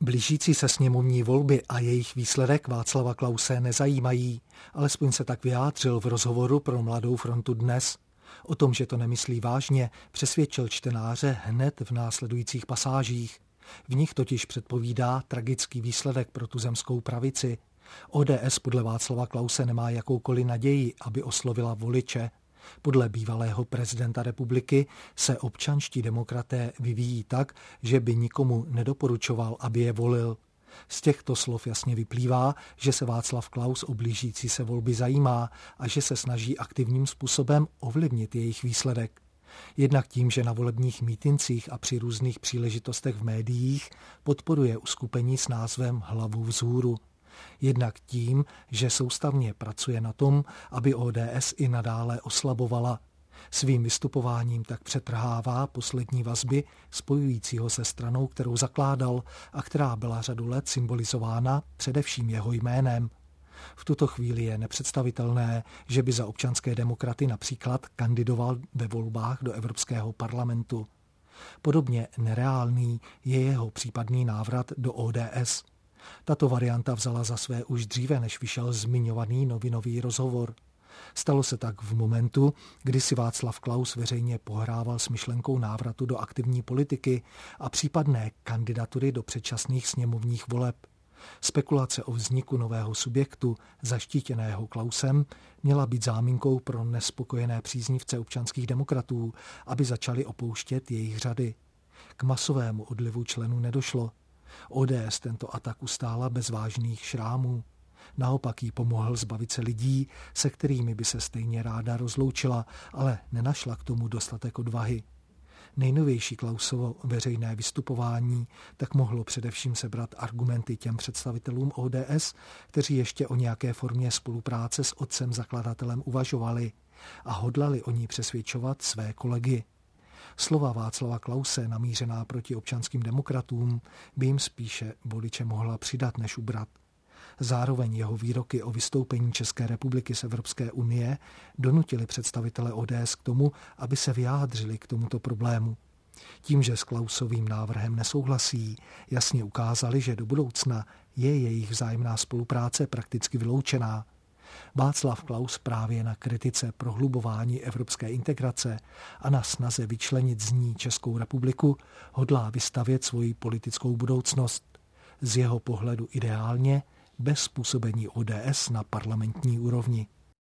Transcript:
Blížící se sněmovní volby a jejich výsledek Václava Klause nezajímají, alespoň se tak vyjádřil v rozhovoru pro Mladou frontu Dnes. O tom, že to nemyslí vážně, přesvědčil čtenáře hned v následujících pasážích. V nich totiž předpovídá tragický výsledek pro tuzemskou pravici. ODS podle Václava Klause nemá jakoukoliv naději, aby oslovila voliče. Podle bývalého prezidenta republiky se občanští demokraté vyvíjí tak, že by nikomu nedoporučoval, aby je volil. Z těchto slov jasně vyplývá, že se Václav Klaus o blížící se volby zajímá a že se snaží aktivním způsobem ovlivnit jejich výsledek. Jednak tím, že na volebních mítincích a při různých příležitostech v médiích podporuje uskupení s názvem Hlavu vzhůru. Jednak tím, že soustavně pracuje na tom, aby ODS i nadále oslabovala. Svým vystupováním tak přetrhává poslední vazby spojujícího se stranou, kterou zakládal a která byla řadu let symbolizována především jeho jménem. V tuto chvíli je nepředstavitelné, že by za občanské demokraty například kandidoval ve volbách do Evropského parlamentu. Podobně nereálný je jeho případný návrat do ODS. Tato varianta vzala za své už dříve, než vyšel zmiňovaný novinový rozhovor. Stalo se tak v momentu, kdy si Václav Klaus veřejně pohrával s myšlenkou návratu do aktivní politiky a případné kandidatury do předčasných sněmovních voleb. Spekulace o vzniku nového subjektu, zaštítěného Klausem, měla být záminkou pro nespokojené příznivce občanských demokratů, aby začali opouštět jejich řady. K masovému odlivu členů nedošlo. ODS tento atak ustála bez vážných šrámů. Naopak jí pomohl zbavit se lidí, se kterými by se stejně ráda rozloučila, ale nenašla k tomu dostatek odvahy. Nejnovější Klausovo veřejné vystupování tak mohlo především sebrat argumenty těm představitelům ODS, kteří ještě o nějaké formě spolupráce s otcem zakladatelem uvažovali a hodlali o ní přesvědčovat své kolegy. Slova Václava Klause namířená proti občanským demokratům by jim spíše voliče mohla přidat než ubrat. Zároveň jeho výroky o vystoupení České republiky z Evropské unie donutili představitele ODS k tomu, aby se vyjádřili k tomuto problému. Tím, že s Klausovým návrhem nesouhlasí, jasně ukázali, že do budoucna je jejich vzájemná spolupráce prakticky vyloučená. Václav Klaus právě na kritice prohlubování evropské integrace a na snaze vyčlenit z ní Českou republiku hodlá vystavět svoji politickou budoucnost. Z jeho pohledu ideálně bez působení ODS na parlamentní úrovni.